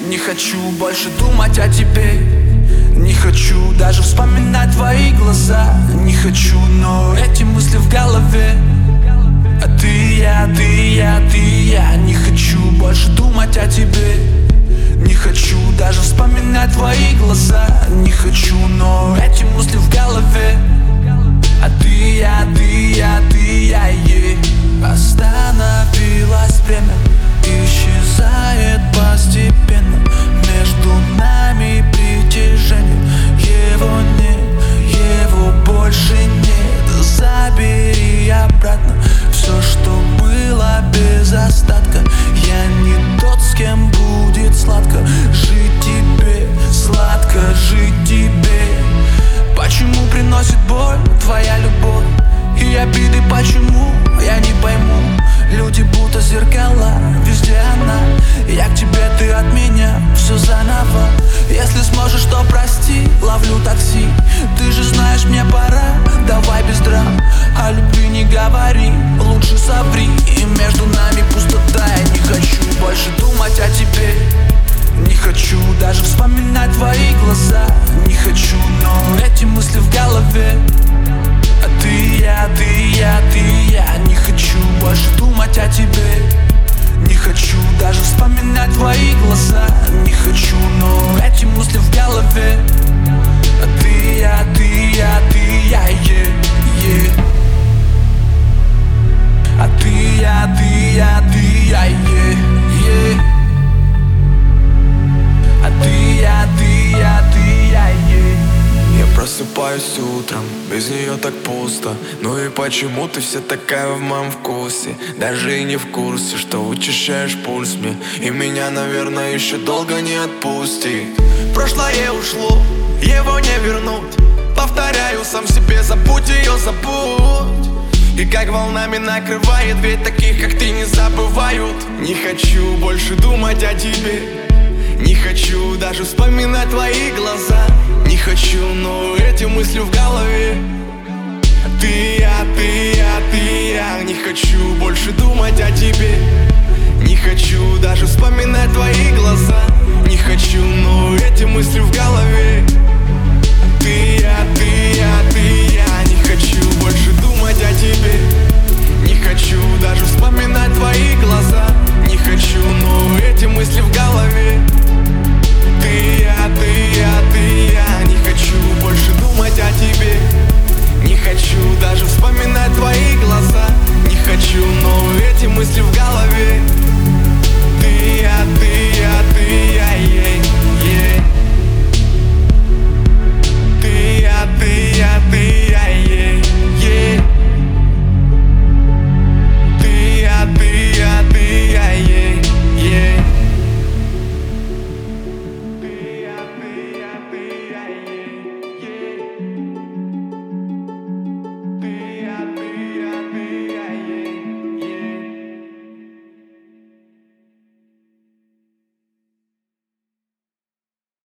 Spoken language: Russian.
Не хочу больше думать о тебе. Не хочу даже вспоминать твои глаза. Не хочу, но эти мысли в голове. А ты, я, ты, я, ты, я. Не хочу больше думать о тебе. Не хочу даже вспоминать твои глаза. Не хочу, но эти мысли в голове. А ты, я, ты, я, ты, я, yeah. Остановилось время, исчезает постепенно. Между нами притяжение. Его нет, его больше нет. Забери обратно все, что было без остатка. Я не тот, с кем будет сладко жить тебе, сладко жить тебе. Почему приносит боль твоя любовь и обиды? Почему? Я не пойму. Люди будто зеркала, везде она. Я к тебе, ты от меня, все заново. Если сможешь, то прости, ловлю такси. Ты же знаешь, мне пора, давай без драм. О любви не говори, лучше соври. И между нами пустота. Я не хочу больше думать о тебе. Не хочу даже вспоминать твои глаза. Не хочу, но эти мысли в голове. А ты, я, ты, я, ты, я. Не хочу больше думать о тебе. Не хочу даже вспоминать твои глаза. Не хочу, но эти мысли в голове. А ты, я, ты, я, ты, я, yeah, yeah. А ты, я, ты, я, ты, я, yeah, yeah. А ты, я, ты, я, ты, я, yeah. Я просыпаюсь утром, без нее так пусто. Ну и почему ты вся такая в моем вкусе? Даже и не в курсе, что учащаешь пульс мне. И меня, наверное, еще долго не отпустит. Прошлое ушло, его не вернуть. Повторяю сам себе, забудь ее, забудь. И как волнами накрывает, ведь таких, как ты, не забывают. Не хочу больше думать о тебе. Не хочу даже вспоминать твои глаза. Не хочу, но эти мысли в голове. Ты, я, ты, я, ты, я. Не хочу больше думать о тебе. Не хочу даже вспоминать твои глаза. Не хочу, но эти мысли в голове.